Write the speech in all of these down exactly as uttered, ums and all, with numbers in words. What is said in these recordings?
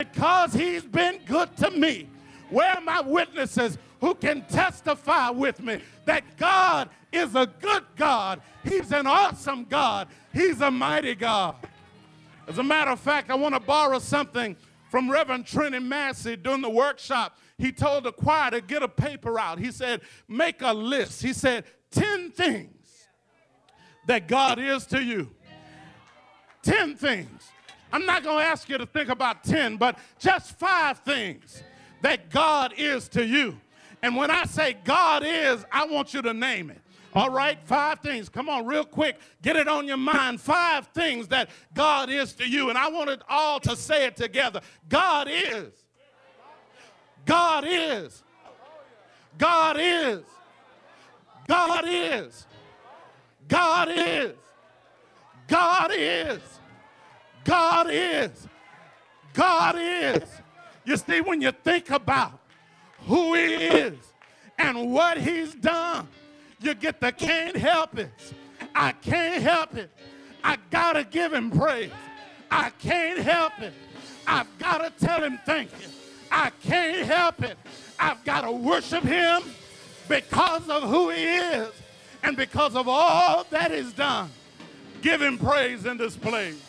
because he's been good to me. Where are my witnesses who can testify with me that God is a good God? He's an awesome God. He's a mighty God. As a matter of fact, I want to borrow something from Reverend Trinity Massey during the workshop. He told the choir to get a paper out. He said, make a list. He said, ten things that God is to you. ten things. I'm not going to ask you to think about ten, but just five things that God is to you. And when I say God is, I want you to name it. All right, five things. Come on, real quick. Get it on your mind. Five things that God is to you. And I want it all to say it together. God is. God is. God is. God is. God is. God is. God is. God is. You see, when you think about who he is and what he's done, you get the can't help it. I can't help it. I gotta give him praise. I can't help it. I've gotta tell him thank you. I can't help it. I've gotta worship him because of who he is and because of all that he's done. Give him praise in this place.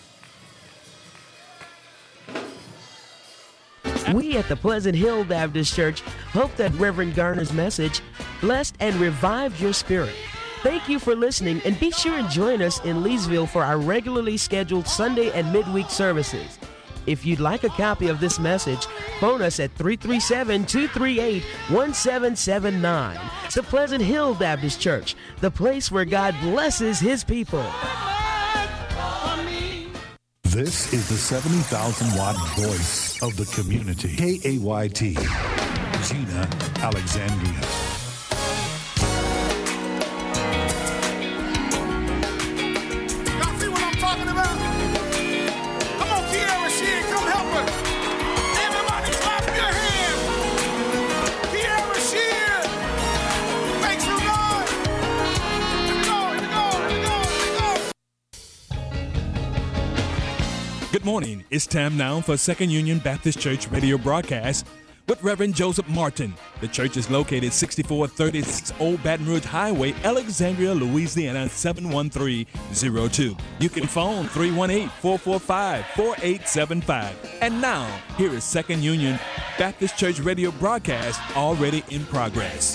We at the Pleasant Hill Baptist Church hope that Reverend Garner's message blessed and revived your spirit. Thank you for listening, and be sure and join us in Leesville for our regularly scheduled Sunday and midweek services. If you'd like a copy of this message, phone us at three three seven, two three eight, one seven seven nine. The Pleasant Hill Baptist Church, the place where God blesses his people. This is the seventy thousand watt voice of the community. K A Y T, Gina Alexandria. Y'all see what I'm talking about? Come on, Kiara Sheehan, come help her. Everybody clap your hands. Kiara Sheehan, make some noise. Here we go, here we go, here we go, here we go. Good morning. It's time now for Second Union Baptist Church radio broadcast with Reverend Joseph Martin. The church is located sixty-four thirty-six Old Baton Rouge Highway, Alexandria, Louisiana, seven one three zero two. You can phone three one eight, four four five, four eight seven five. And now, here is Second Union Baptist Church radio broadcast already in progress.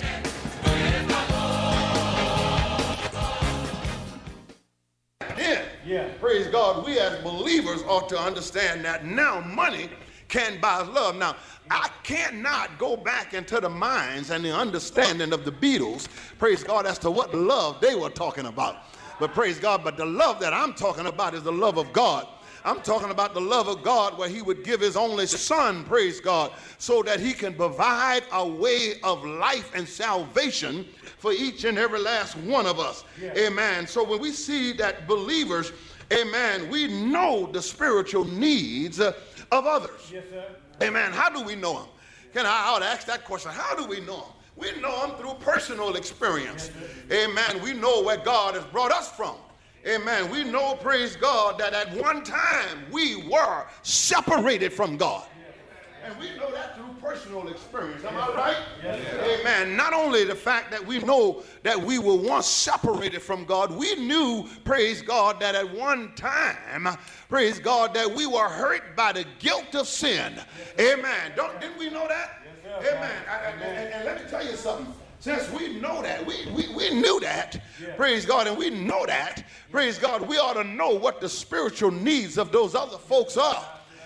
Yeah. Praise God. We as believers ought to understand that now money can buy love. Now, I cannot go back into the minds and the understanding of the Beatles, praise God, as to what love they were talking about. But praise God, but the love that I'm talking about is the love of God. I'm talking about the love of God where he would give his only son, praise God, so that he can provide a way of life and salvation for each and every last one of us. Yeah. Amen. So when we see that believers, amen, we know the spiritual needs uh, of others. Yes, sir. Amen. How do we know them? Can I, I would ask that question. How do we know them? We know them through personal experience. Yes, amen. We know where God has brought us from. Amen. We know, praise God, that at one time we were separated from God. And we know that through personal experience. Am I right? Yes, amen. Not only the fact that we know that we were once separated from God, we knew, praise God, that at one time, praise God, that we were hurt by the guilt of sin. Amen. Don't, didn't we know that? Yes, amen. I, I, and, and let me tell you something. Since we know that, we, we, we knew that, yeah. Praise God, and we know that, praise God, we ought to know what the spiritual needs of those other folks are.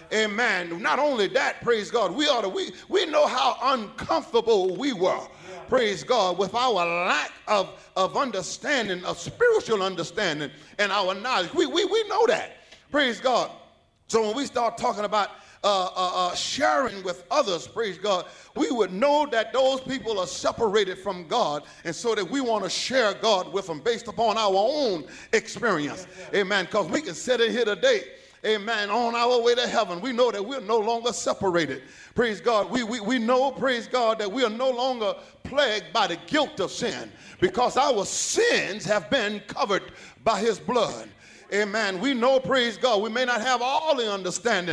Amen. Not only that, praise God, we ought to, we, we know how uncomfortable we were, yeah. Praise God, with our lack of, of understanding, of spiritual understanding and our knowledge. We, we, we know that, praise God. So when we start talking about Uh, uh, uh, sharing with others, praise God, we would know that those people are separated from God, and so that we want to share God with them based upon our own experience. Amen. Because we can sit in here today, amen, on our way to heaven. We know that we're no longer separated. Praise God. We, we, we know, praise God, that we are no longer plagued by the guilt of sin because our sins have been covered by his blood. Amen. We know, praise God, we may not have all the understanding,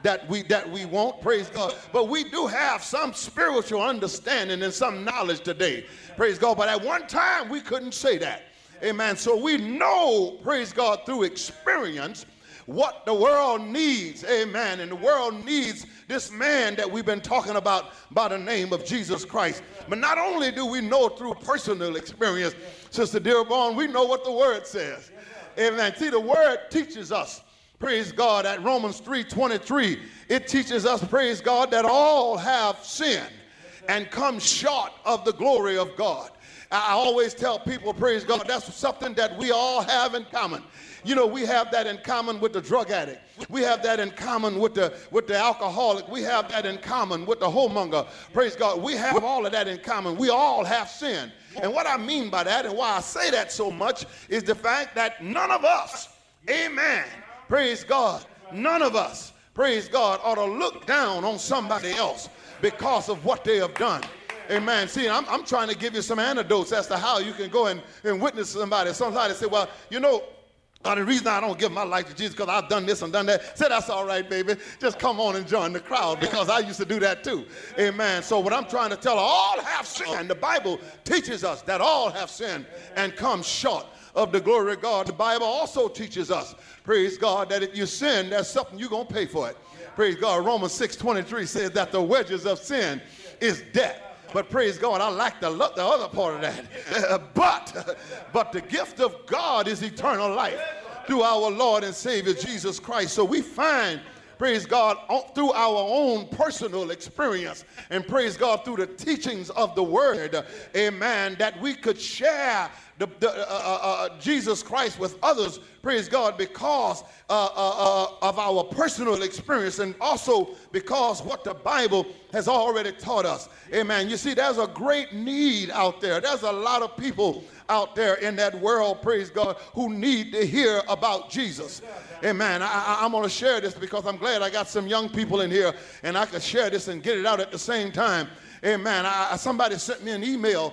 that we that we want, praise God. But we do have some spiritual understanding and some knowledge today, praise God. But at one time we couldn't say that, amen. So we know, praise God, through experience what the world needs, amen. And the world needs this man that we've been talking about by the name of Jesus Christ. But not only do we know through personal experience, Sister Dearborn, we know what the word says, amen. See, the word teaches us, praise God, at Romans three twenty-three, it teaches us, praise God, that all have sinned and come short of the glory of God. I always tell people, praise God, that's something that we all have in common. You know, we have that in common with the drug addict. We have that in common with the with the alcoholic. We have that in common with the whoremonger. Praise God. We have all of that in common. We all have sinned. And what I mean by that, and why I say that so much, is the fact that none of us, amen, praise God, none of us, praise God, ought to look down on somebody else because of what they have done. Amen. See, I'm, I'm trying to give you some anecdotes as to how you can go and, and witness somebody. Somebody say, well, you know, Uh, the reason I don't give my life to Jesus because I've done this and done that. Say, that's all right, baby. Just come on and join the crowd because I used to do that too. Amen. So what I'm trying to tell her, all have sinned. The Bible teaches us that all have sinned and come short of the glory of God. The Bible also teaches us, praise God, that if you sin, there's something you're going to pay for it. Praise God. Romans six twenty-three says that the wages of sin is death. But praise God, I like the, the other part of that. but, but the gift of God is eternal life through our Lord and Savior Jesus Christ. So we find, praise God, through our own personal experience and praise God through the teachings of the word, amen, that we could share the, the, uh, uh, uh, Jesus Christ with others, praise God, because uh, uh, uh, of our personal experience and also because what the Bible has already taught us. Amen. You see, there's a great need out there. There's a lot of people out there in that world, praise God, who need to hear about Jesus. Amen. I, I, I'm going to share this because I'm glad I got some young people in here and I can share this and get it out at the same time. Amen. I, somebody sent me an email,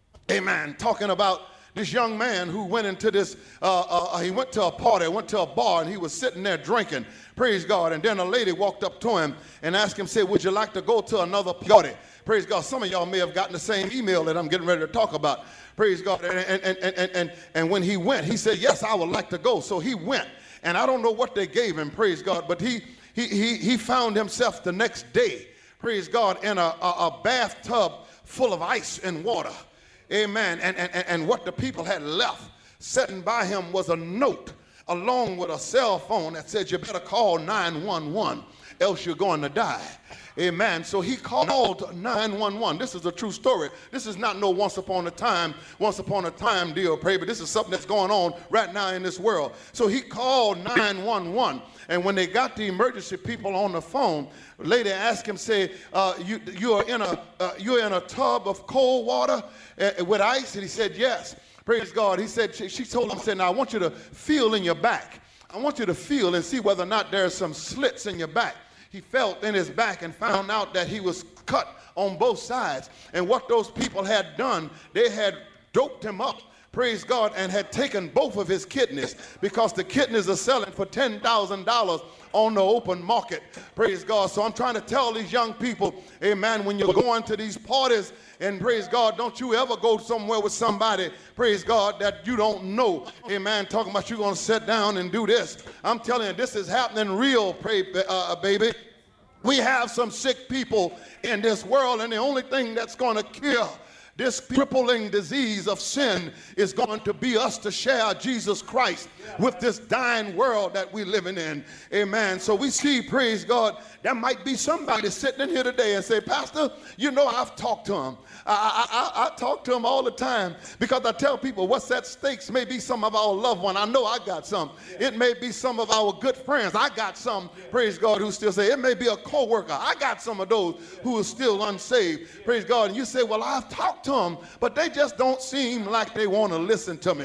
amen, talking about this young man who went into this, uh, uh, he went to a party, went to a bar, and he was sitting there drinking, praise God. And then a lady walked up to him and asked him, said, would you like to go to another party? Praise God. Some of y'all may have gotten the same email that I'm getting ready to talk about. Praise God. And, and, and, and, and, and when he went, he said, yes, I would like to go. So he went. And I don't know what they gave him, praise God, but he, he, he, he found himself the next day, praise God, in a, a, a bathtub full of ice and water. Amen. And, and, and what the people had left sitting by him was a note along with a cell phone that said, you better call nine one one, else you're going to die. Amen. So he called nine one one. This is a true story. This is not no once upon a time, once upon a time deal, pray, but this is something that's going on right now in this world. So he called nine one one. And when they got the emergency people on the phone, the lady asked him, say, uh, you, you're, in a, uh, you're in a tub of cold water uh, with ice? And he said, yes. Praise God. He said, she, she told him, said, now I want you to feel in your back. I want you to feel and see whether or not there's some slits in your back. He felt in his back and found out that he was cut on both sides. And what those people had done, they had doped him up, praise God, and had taken both of his kidneys because the kidneys are selling for ten thousand dollars on the open market. Praise God. So I'm trying to tell these young people, amen, when you're going to these parties, and praise God, don't you ever go somewhere with somebody, praise God, that you don't know. Amen. Talking about you're going to sit down and do this. I'm telling you, this is happening real, pray, uh, baby. We have some sick people in this world, and the only thing that's going to cure this crippling disease of sin is going to be us to share Jesus Christ with this dying world that we're living in. Amen. So we see, praise God, there might be somebody sitting in here today and say, Pastor, you know, I've talked to him. I, I, I, I talk to him all the time because I tell people what's at stake may be some of our loved one. I know I got some. It may be some of our good friends. I got some, praise God, who still say, it may be a co-worker. I got some of those who are still unsaved. Praise God. And you say, well, I've talked to them, but they just don't seem like they want to listen to me.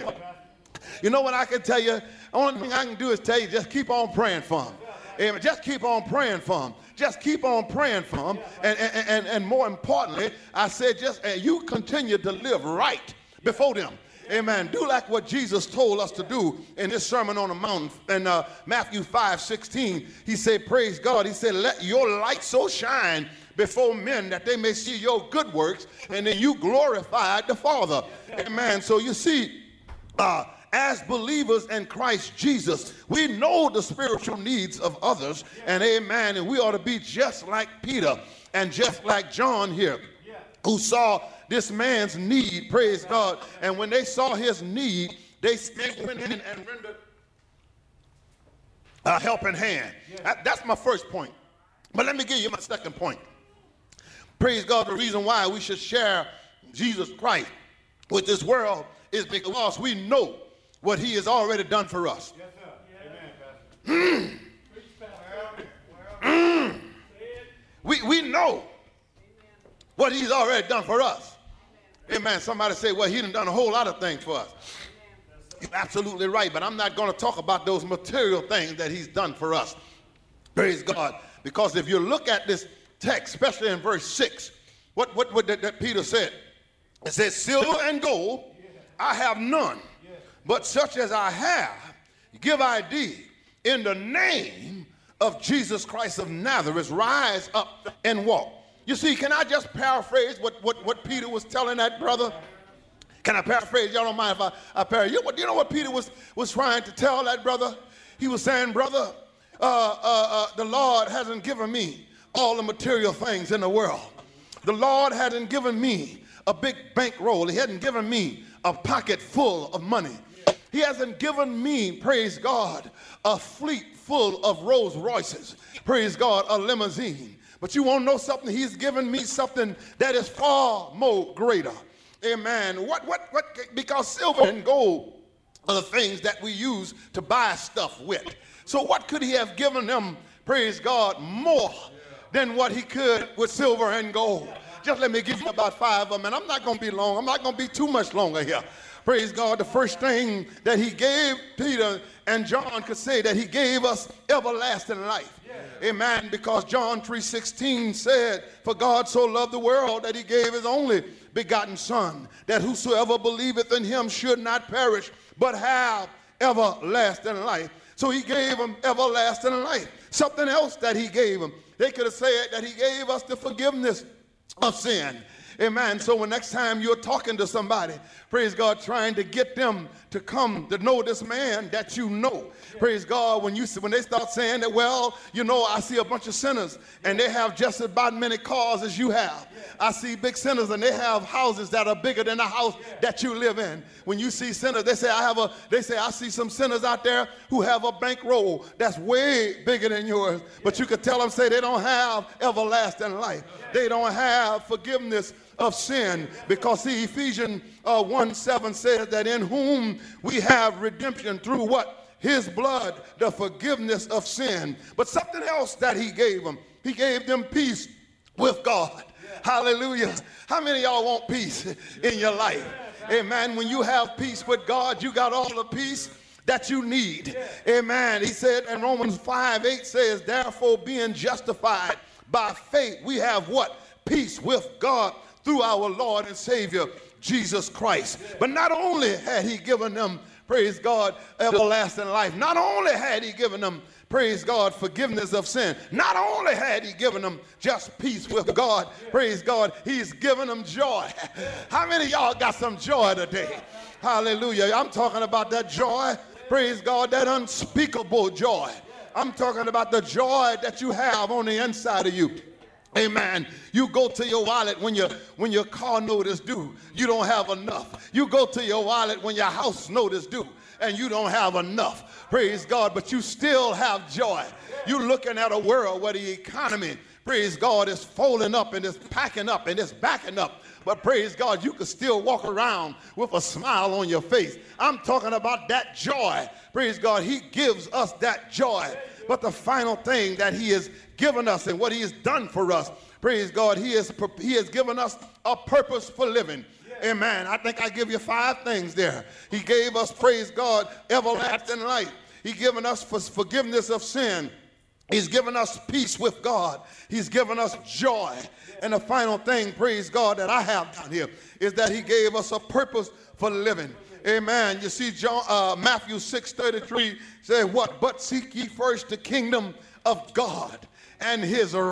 You know what I can tell you? The only thing I can do is tell you, just keep on praying for them. Amen. Just keep on praying for them. Just keep on praying for them. And, and, and, and more importantly, I said, just uh, you continue to live right before them. Amen. Do like what Jesus told us to do in this Sermon on the Mount. In uh, Matthew five sixteen, he said, praise God. He said, let your light so shine before men that they may see your good works, and then you glorify the Father. Amen. So you see, uh, as believers in Christ Jesus, we know the spiritual needs of others, and amen, and we ought to be just like Peter and just like John here, who saw this man's need, praise God, and when they saw his need, they went in and rendered a helping hand. That, that's my first point. But let me give you my second point. Praise God, the reason why we should share Jesus Christ with this world is because we know what he has already done for us. Yes, sir. Amen, mm. Mm. We, we know what he's already done for us. Amen. Somebody say, well, he done done a whole lot of things for us. You're absolutely right, but I'm not going to talk about those material things that he's done for us. Praise God. Because if you look at this text, especially in verse six, what, what, what that, that Peter said, it says, silver and gold I have none, but such as I have, give I thee. In the name of Jesus Christ of Nazareth, rise up and walk. You see, can I just paraphrase what, what, what Peter was telling that brother? Can I paraphrase? Y'all don't mind if I, I paraphrase? You, you know what Peter was, was trying to tell that brother? He was saying, brother, uh, uh, uh, the Lord hasn't given me all the material things in the world. The Lord hadn't given me a big bankroll. He hadn't given me a pocket full of money. He hasn't given me, praise God, a fleet full of Rolls Royces. Praise God, a limousine. But you want to know something? He's given me something that is far more greater. Amen. What, what, what? Because silver and gold are the things that we use to buy stuff with. So what could he have given them, praise God, more than what he could with silver and gold? Just let me give you about five of them, and I'm not going to be long. I'm not going to be too much longer here. Praise God. The first thing that he gave Peter and John could say that he gave us everlasting life. Yeah. Amen. Because John three sixteen said, for God so loved the world that he gave his only begotten son, that whosoever believeth in him should not perish, but have everlasting life. So he gave them everlasting life. Something else that he gave them, they could have said that he gave us the forgiveness of sin. Amen. So when next time you're talking to somebody, praise God, trying to get them to come to know this man that you know, praise God, when you when they start saying that, well, you know, I see a bunch of sinners and they have just about many cars as you have. I see big sinners and they have houses that are bigger than the house that you live in. When you see sinners, they say I have a they say I see some sinners out there who have a bankroll that's way bigger than yours. But you could tell them, say they don't have everlasting life. They don't have forgiveness of sin, because see, Ephesians uh, one seven says that in whom we have redemption through what? His blood, the forgiveness of sin. But something else that he gave them, he gave them peace with God. Yeah. Hallelujah. How many of y'all want peace in your life? Amen. When you have peace with God, you got all the peace that you need. Yeah. Amen. He said in Romans five eight says, therefore being justified by faith, we have what? Peace with God through our Lord and Savior, Jesus Christ. But not only had he given them, praise God, everlasting life, not only had he given them, praise God, forgiveness of sin, not only had he given them just peace with God, praise God, he's given them joy. How many of y'all got some joy today? Hallelujah. I'm talking about that joy, praise God, that unspeakable joy. I'm talking about the joy that you have on the inside of you. Amen. You go to your wallet when your when your car note is due, you don't have enough. You go to your wallet when your house note is due and you don't have enough. Praise God, but you still have joy. You're looking at a world where the economy, praise God, is folding up and it's packing up and it's backing up. But praise God, you can still walk around with a smile on your face. I'm talking about that joy. Praise God, he gives us that joy. But the final thing that he has given us and what he has done for us, praise God, he has, he has given us a purpose for living. Yeah. Amen. I think I give you five things there. He gave us, praise God, everlasting life. He's given us for forgiveness of sin. He's given us peace with God. He's given us joy. And the final thing, praise God, that I have down here is that he gave us a purpose for living. Amen. You see, John, uh, Matthew six thirty-three said what? But seek ye first the kingdom of God and his